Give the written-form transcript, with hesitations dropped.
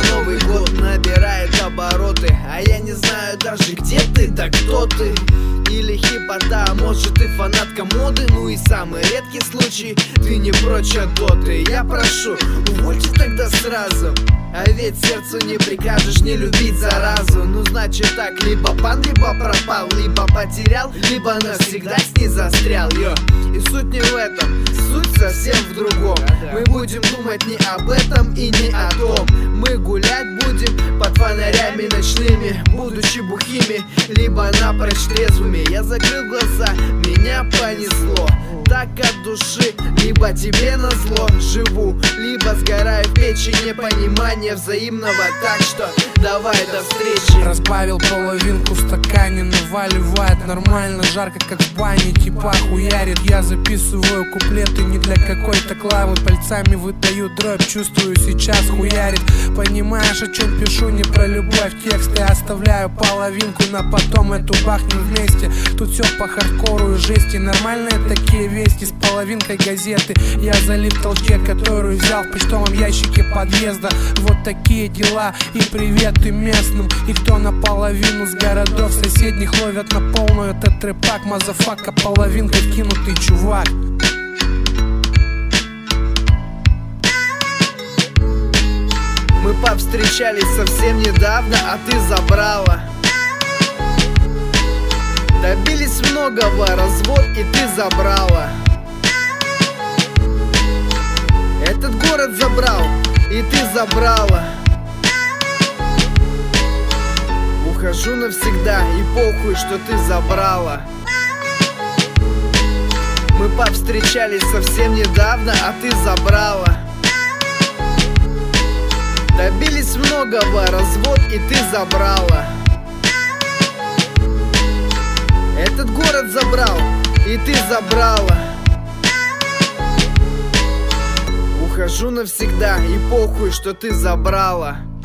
Новый год набирает обороты, а я не знаю даже, где ты, да кто ты. Или хипота, а может ты фанатка моды. Ну и самый редкий случай, ты не прочь от доты. Я прошу, увольте тогда сразу, а ведь сердцу не прикажешь не любить заразу. Ну значит так, либо пан, либо пропал, либо потерял, либо навсегда с ней застрял. Йо. И суть не в этом, суть совсем в другом. Мы будем думать не об этом и не о том. Мы гулять будем под фонарями ночными, будучи бухими, либо напрочь трезвыми. Я закрыл глаза, меня понесло так от души, либо тебе назло живу, либо сгораю в печи непонимания взаимного. Так что давай до встречи. Разбавил половинку в стакане, наваливает нормально, жарко как в бане, типа хуярит. Я записываю куплеты не для какой-то клавы, пальцами выдаю дробь, чувствую сейчас хуярит. Понимаешь, о чем пишу, не про любовь, тексты оставляю половинку, на потом эту бахнем вместе. Тут все по хардкору и жести, нормальные такие вести с половинкой газеты. Я залип в толчке, которую взял в почтовом ящике подъезда. Вот такие дела, и привет и местным, и кто наполовину с городов соседних ловят на полную этот рэпак. Мазафака, половинка кинутый чувак. Мы повстречались совсем недавно, а ты забрала. Добились многого, развод и ты забрала. Этот город забрал, и ты забрала. Ухожу навсегда, и похуй, что ты забрала. Мы повстречались совсем недавно, а ты забрала. Добились многого, развод и ты забрала. Этот город забрал, и ты забрала. Ухожу навсегда, и похуй, что ты забрала.